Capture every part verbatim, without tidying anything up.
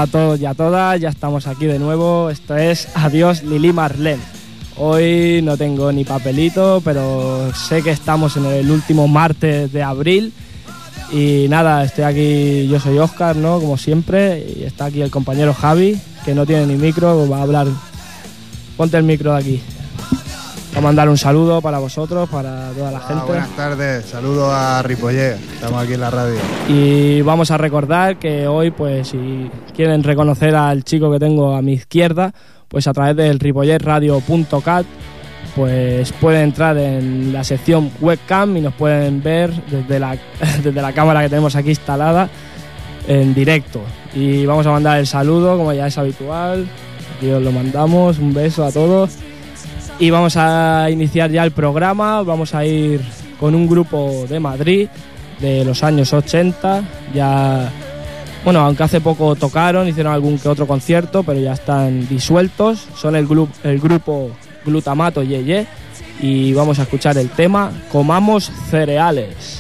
Hola a todos y a todas, ya estamos aquí de nuevo. Esto es Adiós Lili Marlene. Hoy no tengo ni papelito, pero sé que estamos en el último martes de abril. Y nada, estoy aquí, yo soy Óscar, ¿no? Como siempre, y está aquí el compañero Javi, que no tiene ni micro, va a hablar. Ponte el micro de aquí. Va a mandar un saludo para vosotros, para toda la Hola, gente. Buenas tardes, saludo a Ripollet, estamos aquí en la radio. Y vamos a recordar que hoy, pues si quieren reconocer al chico que tengo a mi izquierda, pues a través del ripollet radio punto cat, pues pueden entrar en la sección webcam y nos pueden ver desde la, desde la cámara que tenemos aquí instalada en directo. Y vamos a mandar el saludo, como ya es habitual. Aquí os lo mandamos, un beso a todos. Y vamos a iniciar ya el programa. Vamos a ir con un grupo de Madrid de los años ochenta. Ya, bueno, aunque hace poco tocaron, hicieron algún que otro concierto, pero ya están disueltos. Son el, gru- el grupo Glutamato Ye Ye. Y vamos a escuchar el tema Comamos Cereales.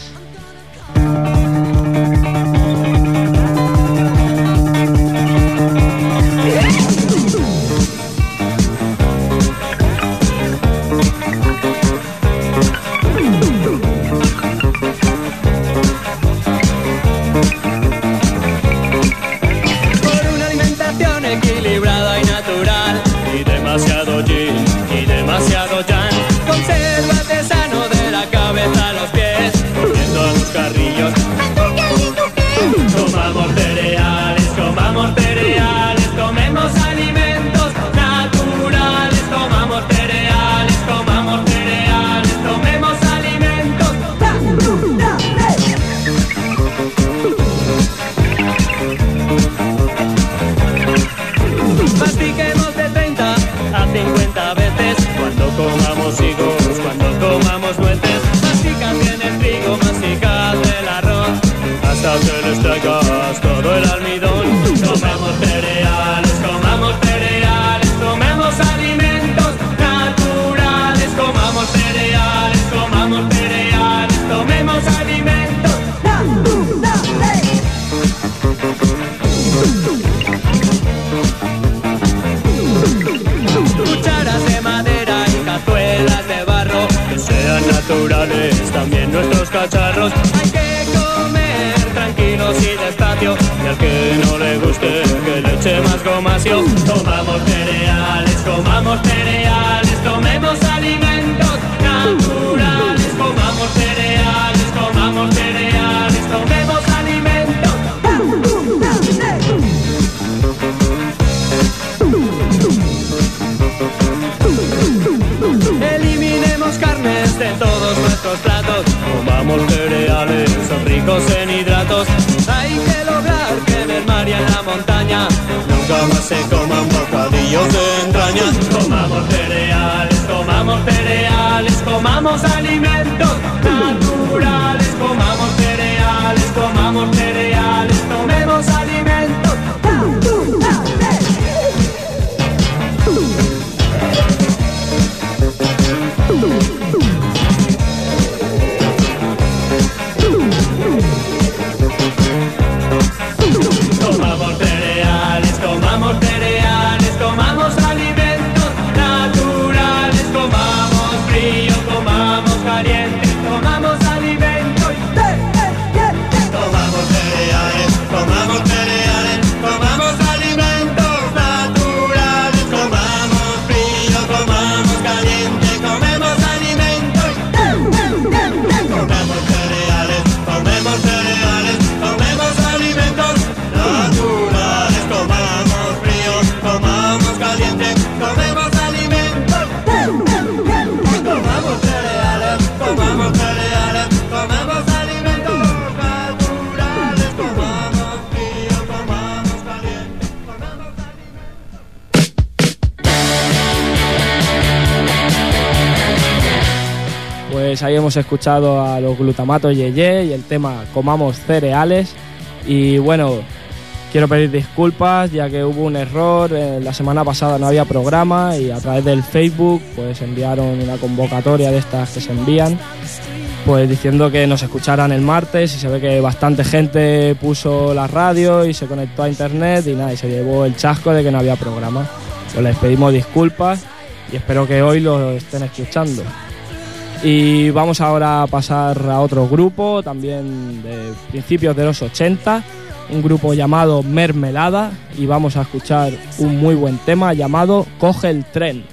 También nuestros cacharros. Hay que comer tranquilos y despacio, y al que no le guste que le eche más gomacio. Comamos cereales, comamos cereales, tomemos alimentos naturales. Comamos cereales, comamos cereales, tomemos alimentos naturales. Eliminemos carnes de todos nuestros platos. Comamos cereales, son ricos en hidratos. Hay que lograr que en el mar y en la montaña nunca más se coman bocadillos de entraña. Comamos cereales, comamos cereales, comamos alimentos naturales. Comamos cereales, comamos cereales, tomemos alimentos naturales. Comamos cereales, comamos cereales, comamos alimentos naturales. Comamos frío, comamos caliente, comamos alimentos. Comamos cereales, comamos cereales, comamos alimentos naturales. Comamos frío, comamos caliente, comemos alimentos. Comemos cereales, comemos cereales, comemos alimentos naturales. Comamos frío, comamos caliente, comemos alimentos. Comamos cereales, comamos cereales, comemos alimentos naturales. Comamos frío, comamos caliente, comemos alimentos. Pues ahí hemos escuchado a los Glutamato Ye Ye y el tema Comamos Cereales. Y bueno, quiero pedir disculpas ya que hubo un error, eh, la semana pasada no había programa y a través del Facebook pues enviaron una convocatoria de estas que se envían pues diciendo que nos escucharan el martes, y se ve que bastante gente puso la radio y se conectó a internet y nada, y se llevó el chasco de que no había programa. Pues les pedimos disculpas y espero que hoy lo estén escuchando. Y vamos ahora a pasar a otro grupo, también de principios de los ochenta, un grupo llamado Mermelada, y vamos a escuchar un muy buen tema llamado Coge el tren.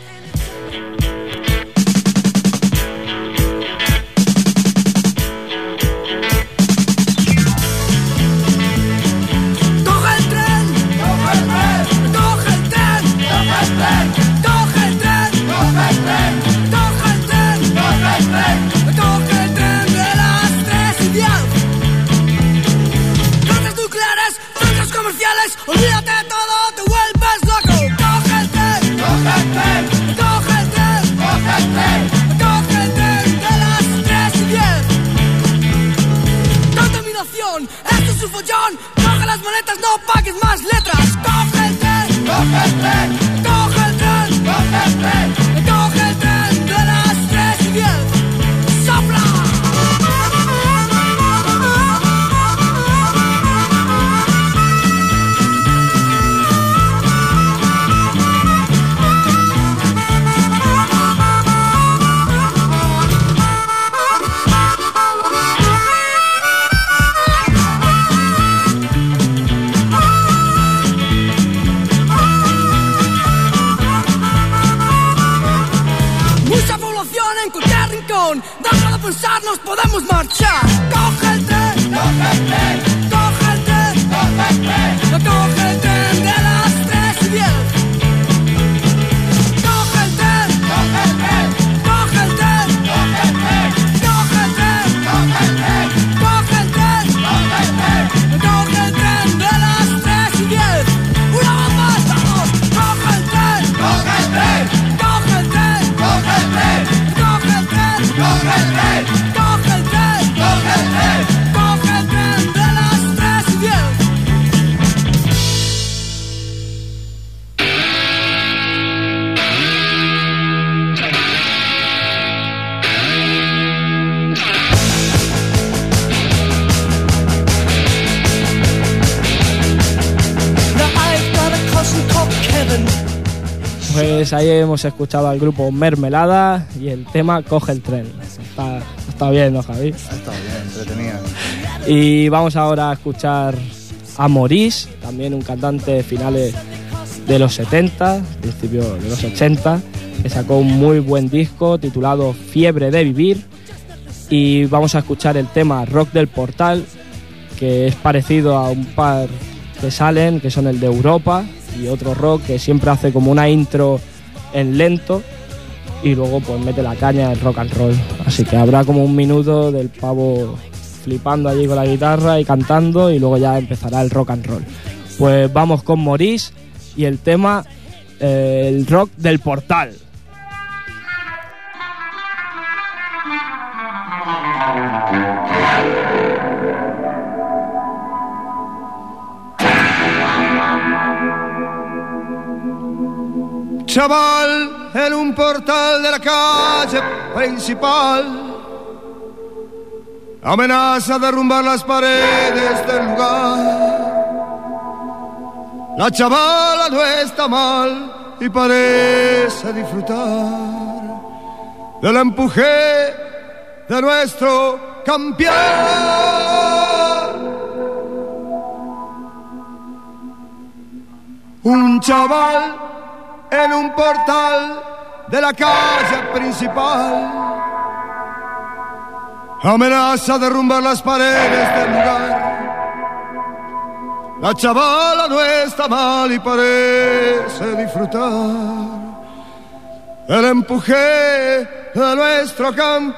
Olvídate de todo, te vuelves loco. Coge el tren, coge el tren, coge el tren, coge el tren, coge el tren de las tres y diez. Contaminación, esto es un follón. Coge las maletas, no pagues más letras. Coge el tren, coge el tren, coge el tren, coge el tren, coge el tren de las tres y diez. ¡Sopla! Deja de pensar, nos podemos marchar. Coge el tren, coge el tren, coge el tren, coge el tren, coge el tren de las tres y diez. Coge el tren, coge el tren, coge el tren, coge el tren, coge el tren, coge el tren, coge el tren, coge el tren, coge el tren de las tres y diez. Una vez más, vamos. Coge el tren, coge el tren, coge el tren, coge el tren, coge el tren. Coge el tren, coge el tren, coge el tren, coge el tren de las tres y diez. Pues ahí hemos escuchado al grupo Mermelada y el tema Coge el tren. Está, está bien, ¿no, Javi? Está bien, entretenida. Y vamos ahora a escuchar a Maurice, también un cantante de finales de los setenta, principios de los ochenta, que sacó un muy buen disco titulado Fiebre de Vivir. Y vamos a escuchar el tema Rock del Portal, que es parecido a un par que salen, que son el de Europa, y otro rock que siempre hace como una intro en lento y luego pues mete la caña del rock and roll. Así que habrá como un minuto del pavo flipando allí con la guitarra y cantando, y luego ya empezará el rock and roll. Pues vamos con Maurice y el tema eh, el Rock del Portal. Chaval, en un portal de la calle principal, amenaza derrumbar las paredes del lugar. La chavala no está mal y parece disfrutar del empuje de nuestro campeón. Un chaval en un portal de la calle principal amenaza derrumbar las paredes del lugar. La chavala no está mal y parece disfrutar el empuje de nuestro campeón.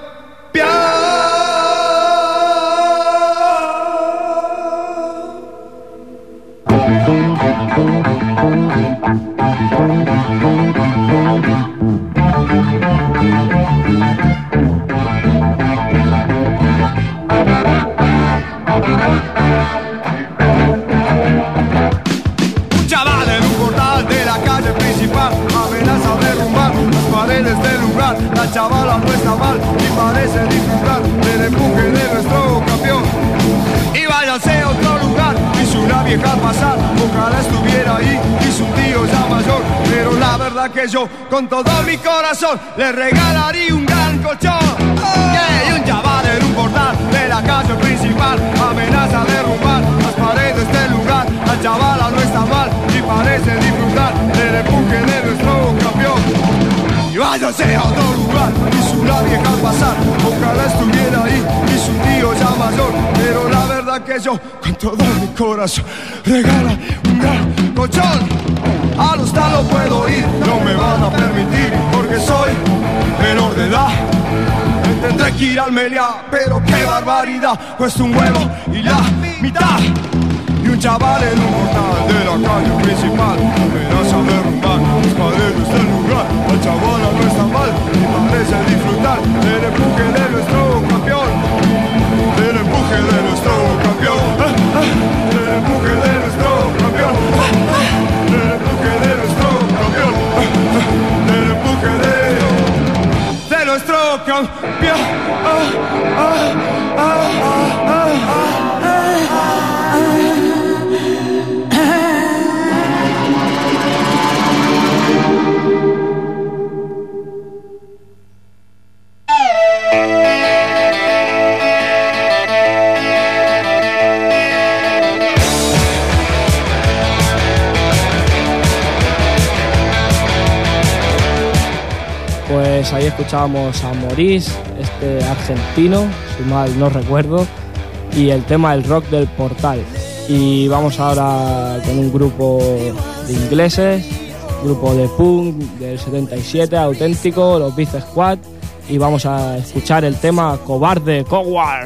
Un chaval en un portal de la calle principal amenaza derrumbar las paredes del lugar. La chavala no está mal y parece disfrutar del empuje de nuestro campeón. Y váyanse a otro lugar, hizo una vieja pasar, ojalá estuviera ahí, y su tío ya mayor. Pero la verdad que yo, con todo mi corazón, le regalaría un gran colchón. Yeah, y un chaval en un portal de la calle principal amenaza derrumbar las paredes del lugar. La chavala no está mal y parece disfrutar del empuje de nuestro campeón. Y váyase a otro lugar, hizo una vieja pasar, ojalá estuviera ahí, y su tío ya mayor. Pero la verdad que yo, con todo mi corazón, regala un gran colchón. Al hostal no puedo ir, no me van a permitir, porque soy menor de edad. Tendré que ir al Meliá, pero qué barbaridad, cuesta un huevo y la mitad. Y un chaval en un portal de la calle principal amenaza a derrumbar las paredes del lugar. La chavala no está mal y parece disfrutar del empuje de nuestro campeón. Del empuje de nuestro campeón. Del empuje de nuestro campeón. Del empuje de nuestro campeón. Del empuje de, de nuestro campeón. Ah, ah, ah, ah, ah, ah, ah. Pues ahí escuchábamos a Maurice, este argentino, si mal no recuerdo, y el tema del rock del portal. Y vamos ahora con un grupo de ingleses, grupo de punk del setenta y siete, auténtico, los Vice Squad, y vamos a escuchar el tema Cobarde, Coward.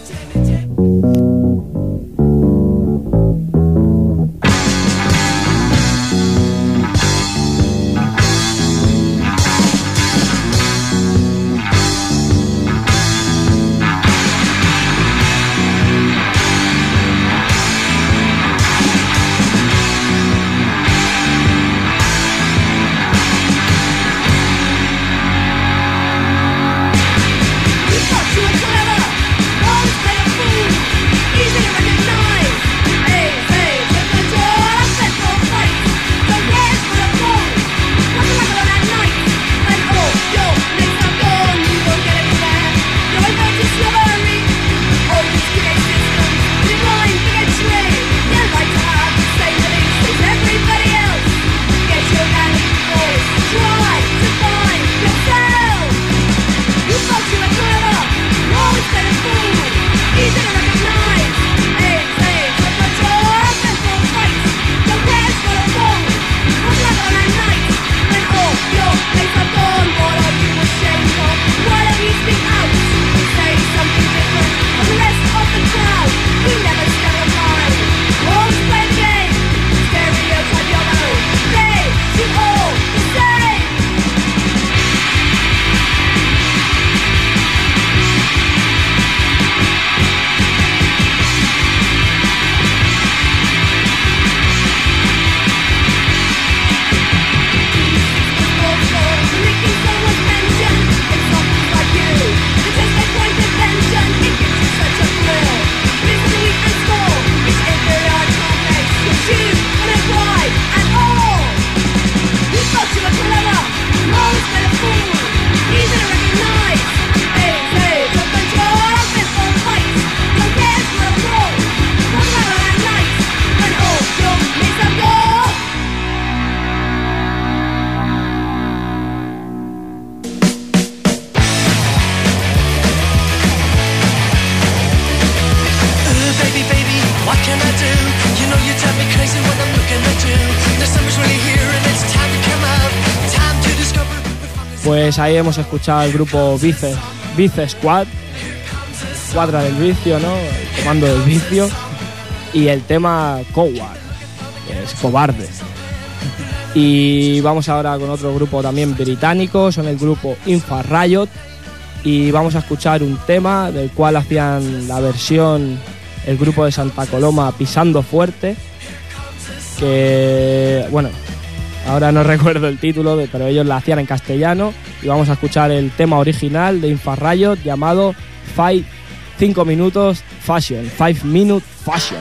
Pues ahí hemos escuchado el grupo Vice, Vice Squad, Cuadra del Vicio, ¿no? El comando del vicio, y el tema Coward, que es cobarde. Y vamos ahora con otro grupo también británico, son el grupo Infra Riot, y vamos a escuchar un tema del cual hacían la versión el grupo de Santa Coloma, Pisando Fuerte, que, bueno, ahora no recuerdo el título, pero ellos la hacían en castellano, y vamos a escuchar el tema original de Infrarayos llamado Five, cinco minutos Fashion, Five Minute Fashion.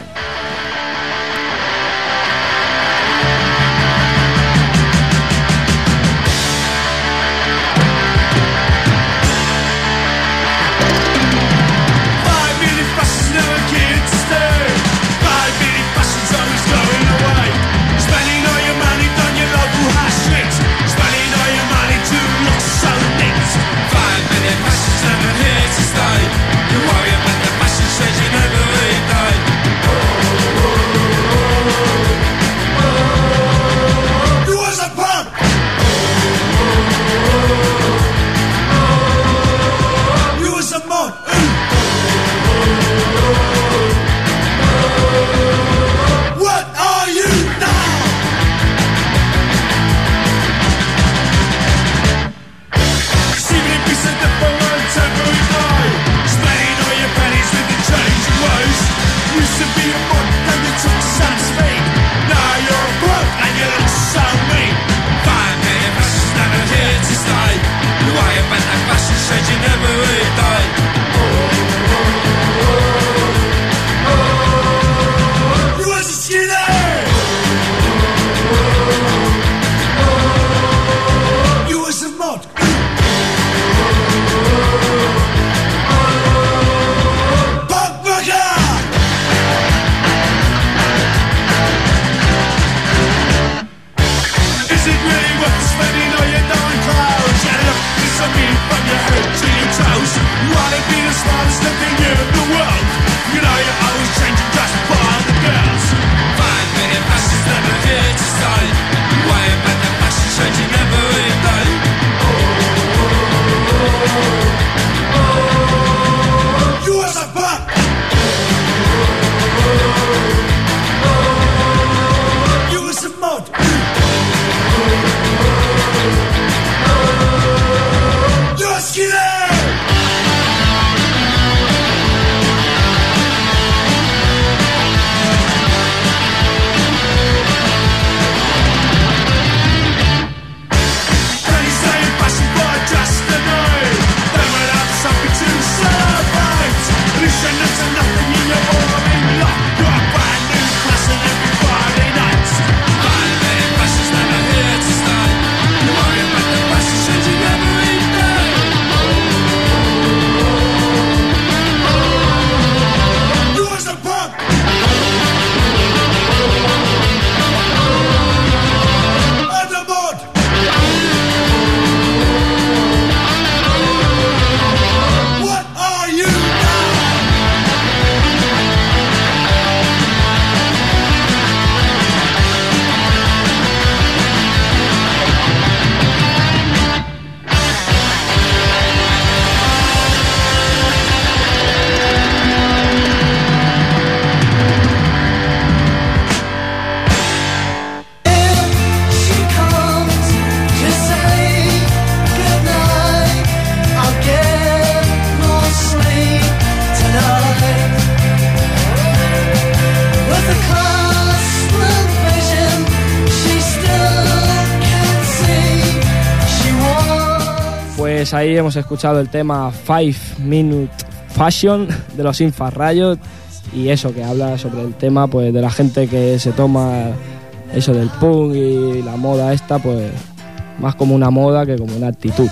Pues ahí hemos escuchado el tema Five Minute Fashion de los Infrarayos, y eso que habla sobre el tema pues de la gente que se toma eso del punk y la moda esta pues más como una moda que como una actitud.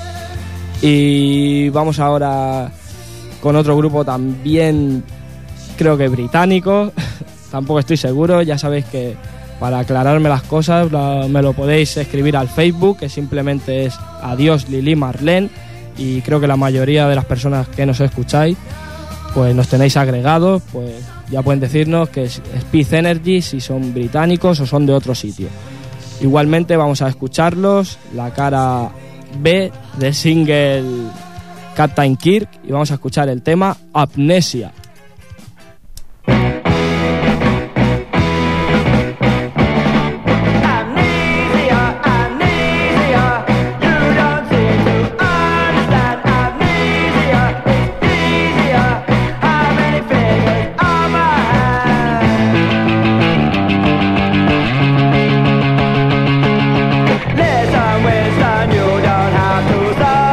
Y vamos ahora con otro grupo también, creo que británico, tampoco estoy seguro, ya sabéis que para aclararme las cosas la, me lo podéis escribir al Facebook, que simplemente es Adiós Lili Marlene, y creo que la mayoría de las personas que nos escucháis pues nos tenéis agregados, pues ya pueden decirnos que es Speed Energy, si son británicos o son de otro sitio. Igualmente vamos a escucharlos, la cara B del single Captain Kirk, y vamos a escuchar el tema Amnesia. Listen, Winston, you don't have to stop.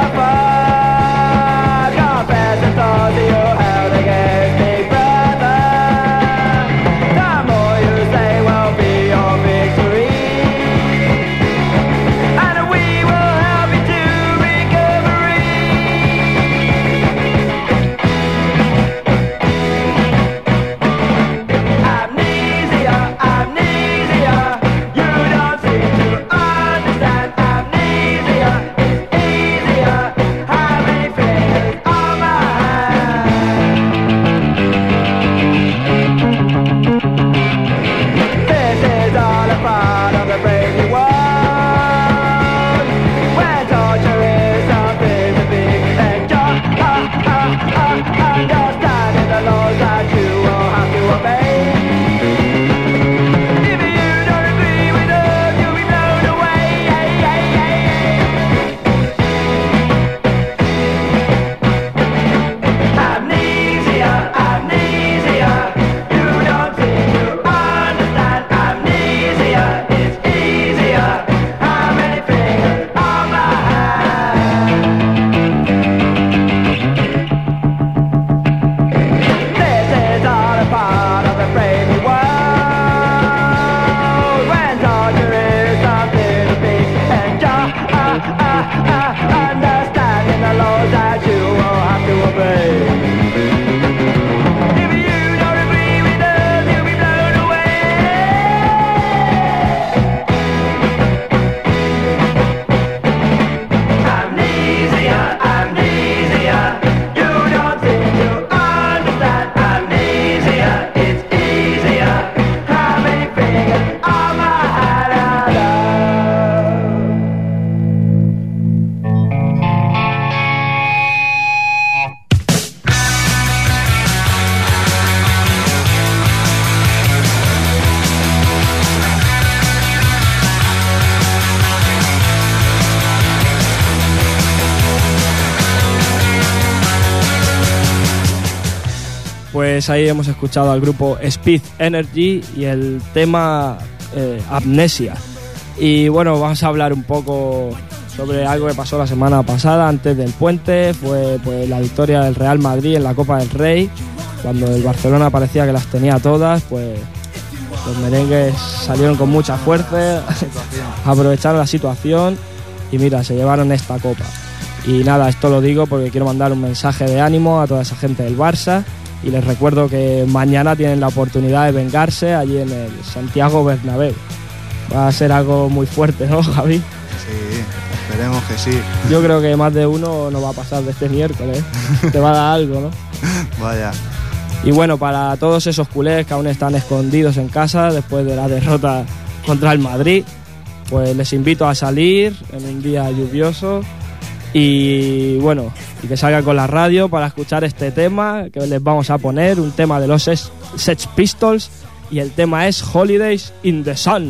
Pues ahí hemos escuchado al grupo Speed Energy y el tema eh, Amnesia. Y bueno, vamos a hablar un poco sobre algo que pasó la semana pasada, antes del puente. Fue pues la victoria del Real Madrid en la Copa del Rey, cuando el Barcelona parecía que las tenía todas. Pues los merengues salieron con mucha fuerza, aprovecharon la situación y mira, se llevaron esta copa. Y nada, esto lo digo porque quiero mandar un mensaje de ánimo a toda esa gente del Barça. Y les recuerdo que mañana tienen la oportunidad de vengarse allí en el Santiago Bernabéu. Va a ser algo muy fuerte, ¿no, Javi? Sí, esperemos que sí. Yo creo que más de uno no va a pasar de este miércoles. Te va a dar algo, ¿no? Vaya. Y bueno, para todos esos culés que aún están escondidos en casa después de la derrota contra el Madrid, pues les invito a salir en un día lluvioso y bueno, y que salgan con la radio para escuchar este tema que les vamos a poner, un tema de los Sex Pistols, y el tema es Holidays in the Sun.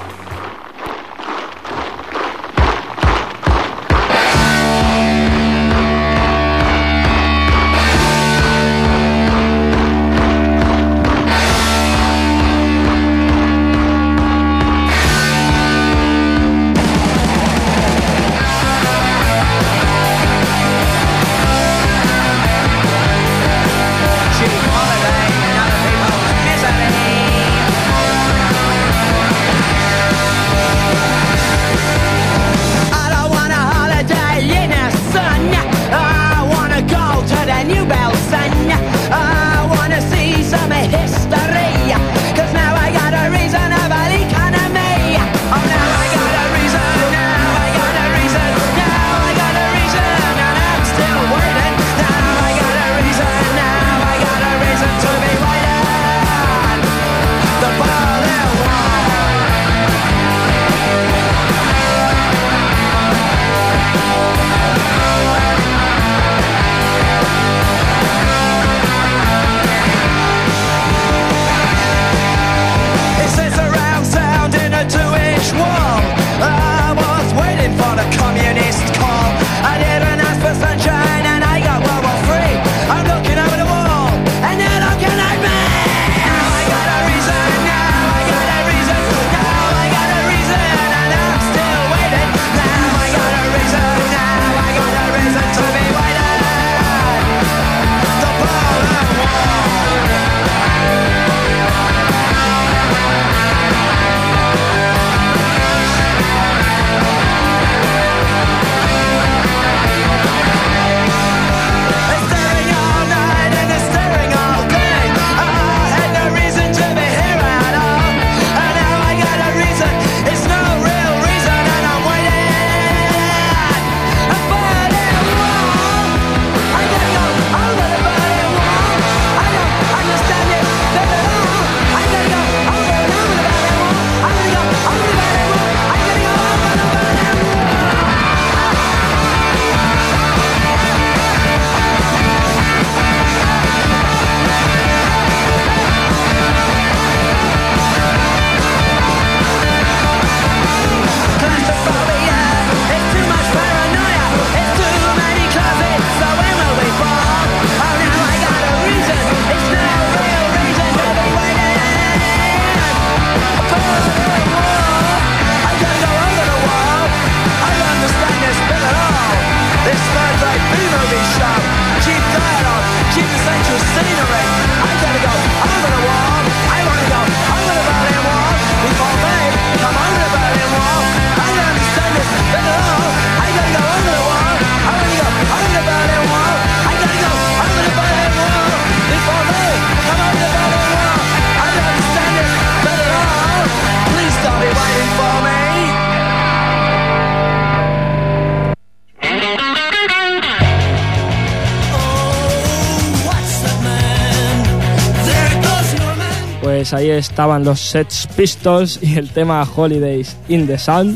Pues ahí estaban los Sex Pistols y el tema Holidays in the Sun.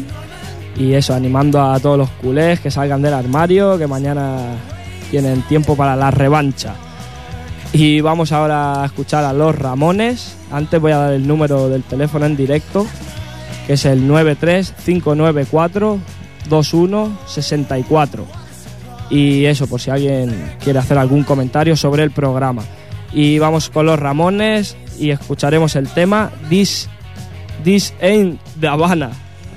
Y eso, animando a todos los culés que salgan del armario, que mañana tienen tiempo para la revancha. Y vamos ahora a escuchar a los Ramones. Antes voy a dar el número del teléfono en directo, que es el nueve tres cinco nueve cuatro dos uno seis cuatro. Y eso, por si alguien quiere hacer algún comentario sobre el programa. Y vamos con los Ramones y escucharemos el tema This, This Ain't the Havana.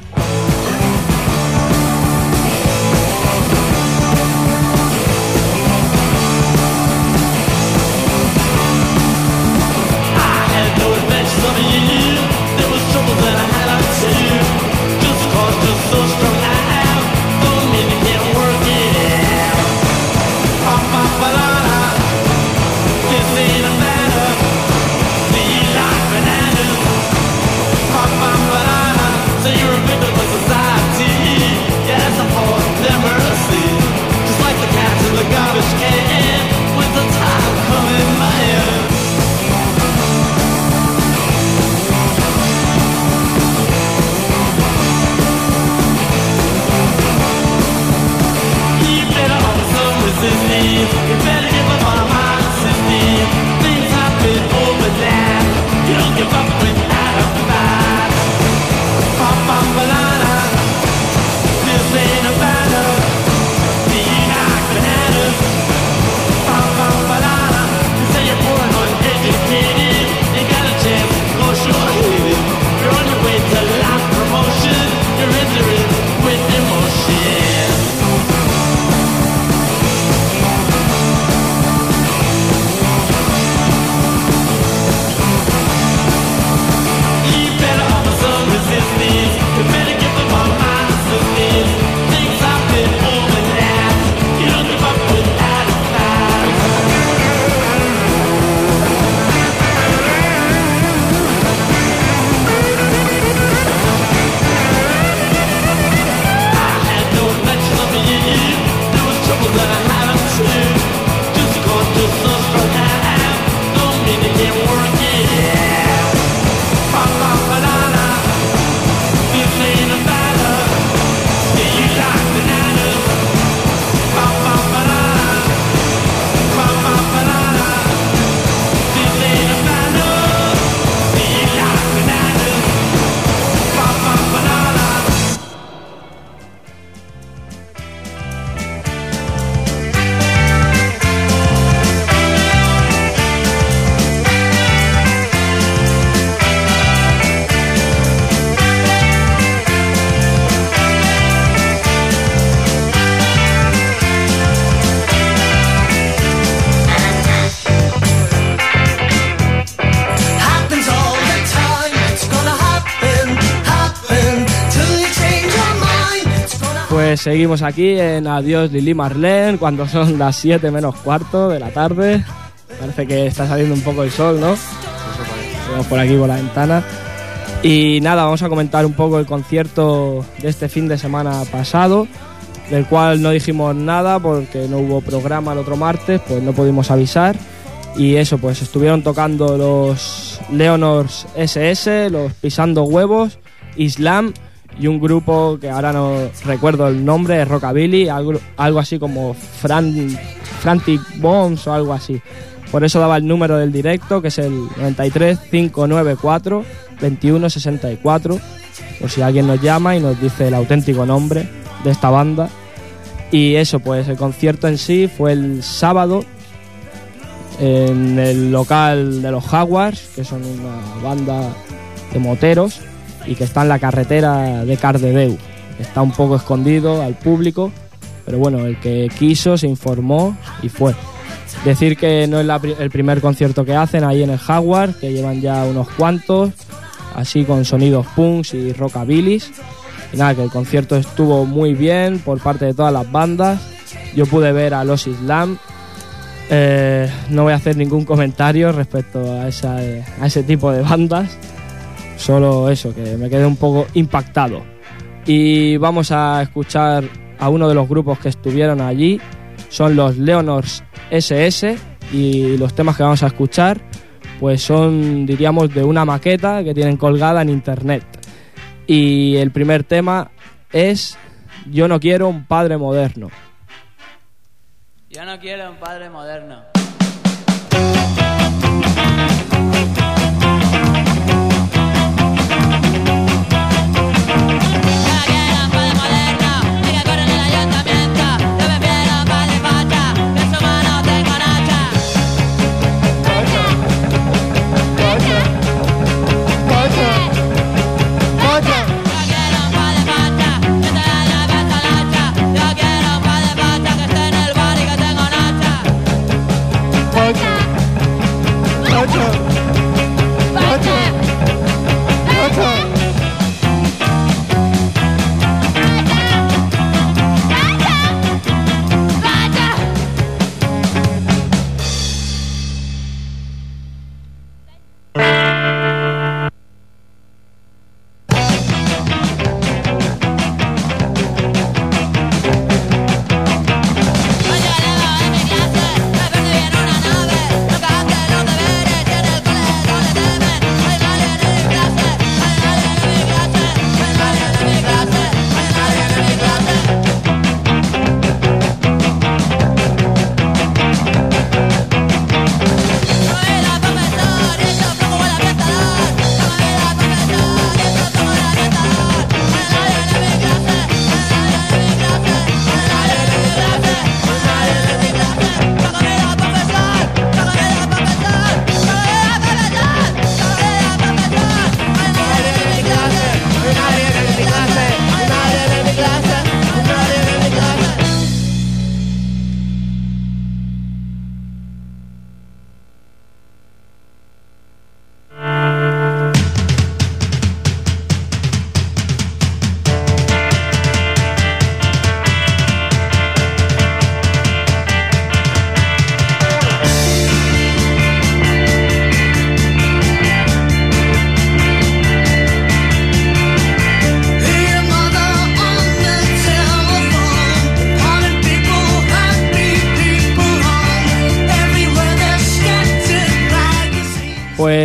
Pues seguimos aquí en Adiós Lili Marlene, cuando son las siete menos cuarto de la tarde. Parece que está saliendo un poco el sol, ¿no? Vamos por aquí por la ventana. Y nada, vamos a comentar un poco el concierto de este fin de semana pasado, del cual no dijimos nada porque no hubo programa el otro martes, pues no pudimos avisar. Y eso, pues estuvieron tocando los Leonors ese ese, los Pisando Huevos, Islam y un grupo que ahora no recuerdo el nombre, es Rockabilly, algo, algo así como Fran, Frantic Bombs o algo así. Por eso daba el número del directo, que es el noventa y tres, cinco noventa y cuatro, veintiuno sesenta y cuatro, por si alguien nos llama y nos dice el auténtico nombre de esta banda. Y eso, pues el concierto en sí fue el sábado en el local de los Jaguars, que son una banda de moteros y que está en la carretera de Cardedeu. Está un poco escondido al público, pero bueno, el que quiso se informó y fue. Decir que no es la, el primer concierto que hacen ahí en el Jaguar, que llevan ya unos cuantos, así con sonidos punks y rockabillys. Y nada, que el concierto estuvo muy bien por parte de todas las bandas. Yo pude ver a los Islam. Eh, no voy a hacer ningún comentario respecto a, esa, a ese tipo de bandas. Solo eso, que me quedé un poco impactado. Y vamos a escuchar a uno de los grupos que estuvieron allí. Son los Leonors ese ese, y los temas que vamos a escuchar pues son, diríamos, de una maqueta que tienen colgada en internet. Y el primer tema es Yo no quiero un padre moderno. Yo no quiero un padre moderno. Yo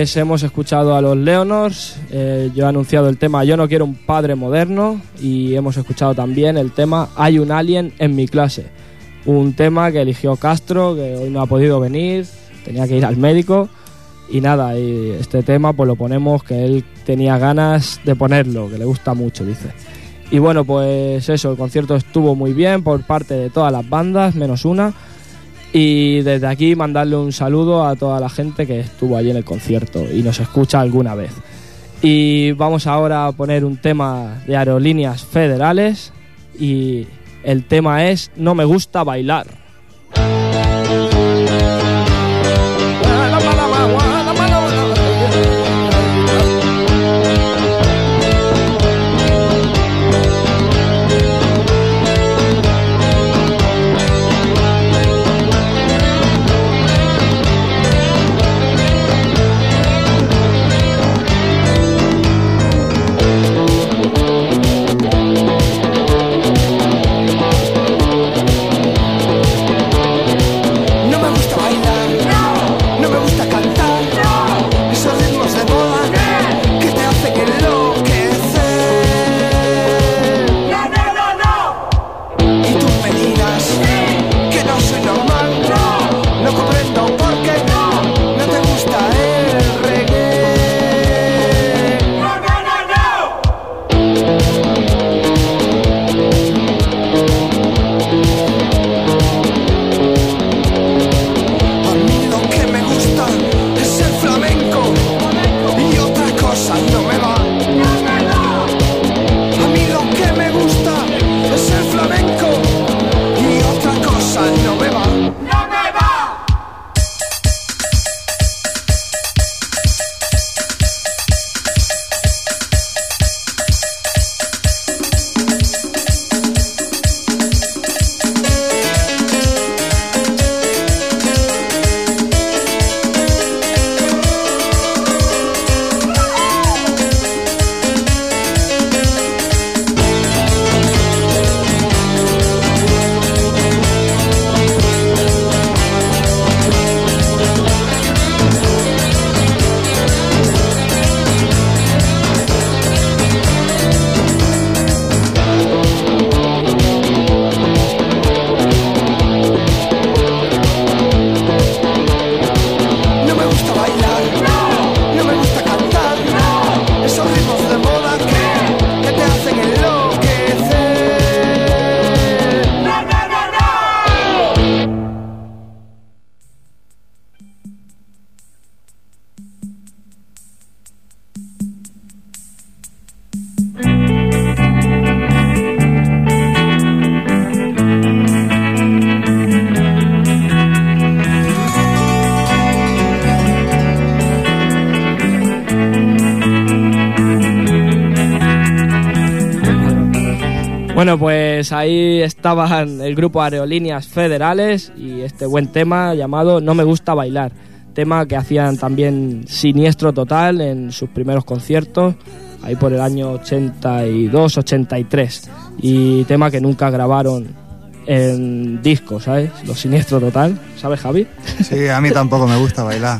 Pues hemos escuchado a los Leonors, eh, yo he anunciado el tema Yo no quiero un padre moderno y hemos escuchado también el tema Hay un alien en mi clase, un tema que eligió Castro, que hoy no ha podido venir, tenía que ir al médico y nada, y este tema pues lo ponemos, que él tenía ganas de ponerlo, que le gusta mucho, dice. Y bueno, pues eso, el concierto estuvo muy bien por parte de todas las bandas, menos una. Y desde aquí mandarle un saludo a toda la gente que estuvo allí en el concierto y nos escucha alguna vez. Y vamos ahora a poner un tema de Aerolíneas Federales y el tema es No me gusta bailar. Bueno, pues ahí estaban el grupo Aerolíneas Federales y este buen tema llamado No me gusta bailar, tema que hacían también Siniestro Total en sus primeros conciertos, ahí por el año ochenta y dos ochenta y tres, y tema que nunca grabaron en disco, ¿sabes? Los Siniestro Total, ¿sabes, Javi? Sí, a mí tampoco me gusta bailar.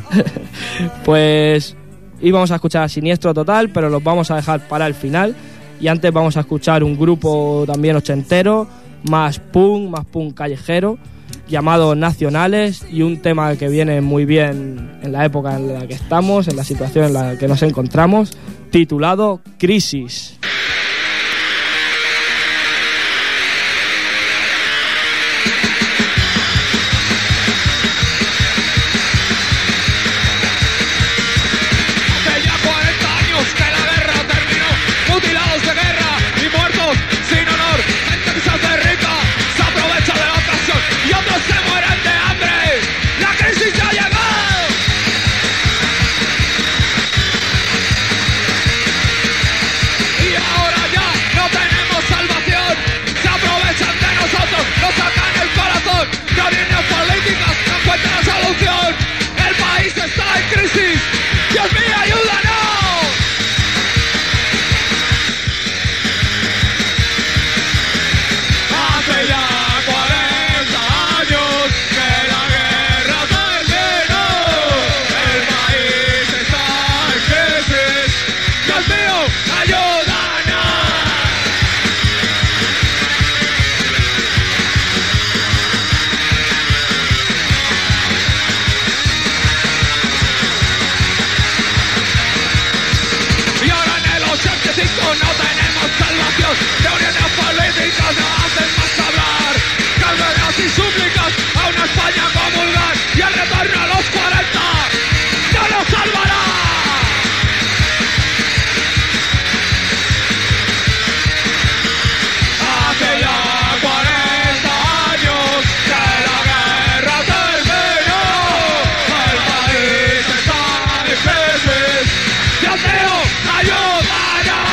Pues íbamos a escuchar a Siniestro Total, pero los vamos a dejar para el final. Y antes vamos a escuchar un grupo también ochentero, más punk, más punk callejero, llamado Nacionales, y un tema que viene muy bien en la época en la que estamos, en la situación en la que nos encontramos, titulado Crisis. Y no tenemos salvación. Teorías políticas no hacen más hablar. Cárceles y súplicas a una España comulgar. Y el retorno a los cuarenta no nos salvará. Hace ya cuarenta años que la guerra terminó. El país está en crisis. Dios mío, ayúdanos.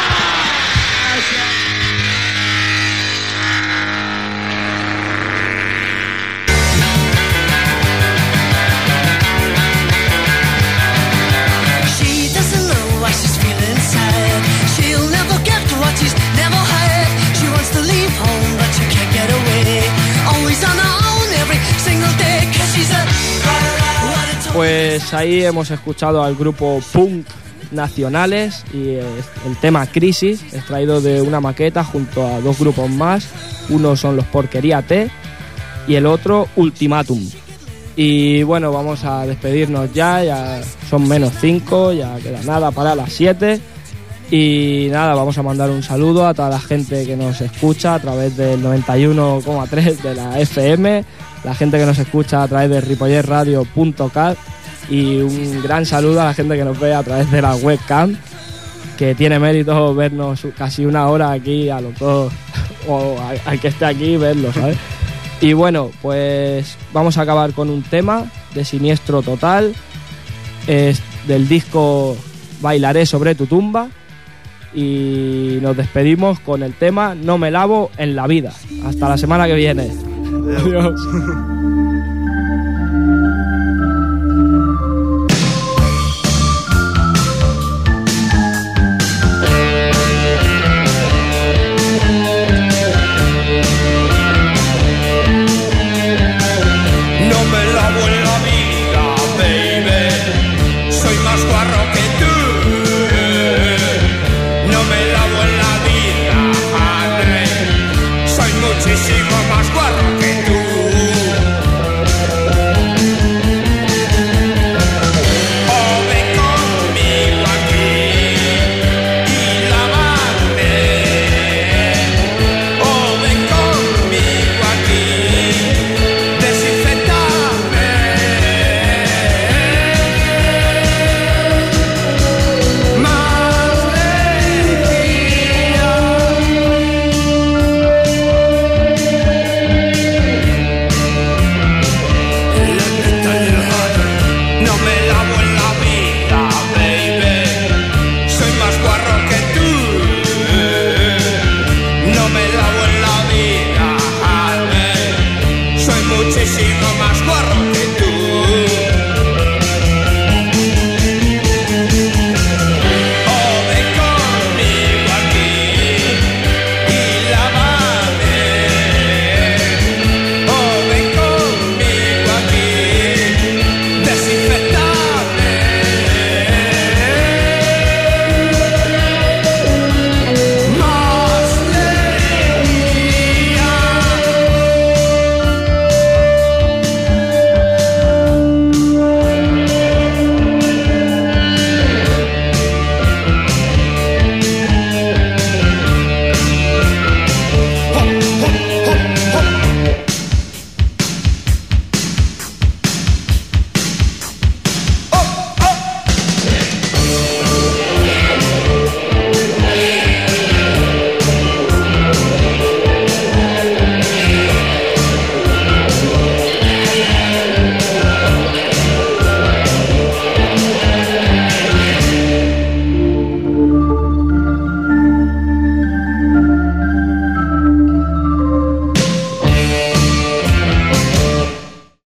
She doesn't know what she's feeling inside. She'll never get what she's never had. She wants to leave home, but she can't get away. Always on her own every single day, 'cause she's a... Pues ahí hemos escuchado al grupo Punk Nacionales y el tema Crisis, extraído de una maqueta junto a dos grupos más. Uno son los Porquería T y el otro Ultimátum. Y bueno, vamos a despedirnos ya, ya son menos cinco, ya queda nada para las siete. Y nada, vamos a mandar un saludo a toda la gente que nos escucha a través del noventa y uno coma tres de la F M, la gente que nos escucha a través de ripollet radio punto cat y un gran saludo a la gente que nos ve a través de la webcam, que tiene mérito vernos casi una hora aquí a los dos, o al que esté aquí verlo, ¿sabes? Y bueno, pues vamos a acabar con un tema de Siniestro Total, es del disco Bailaré sobre tu tumba, y nos despedimos con el tema No me lavo en la vida. Hasta la semana que viene. Adiós.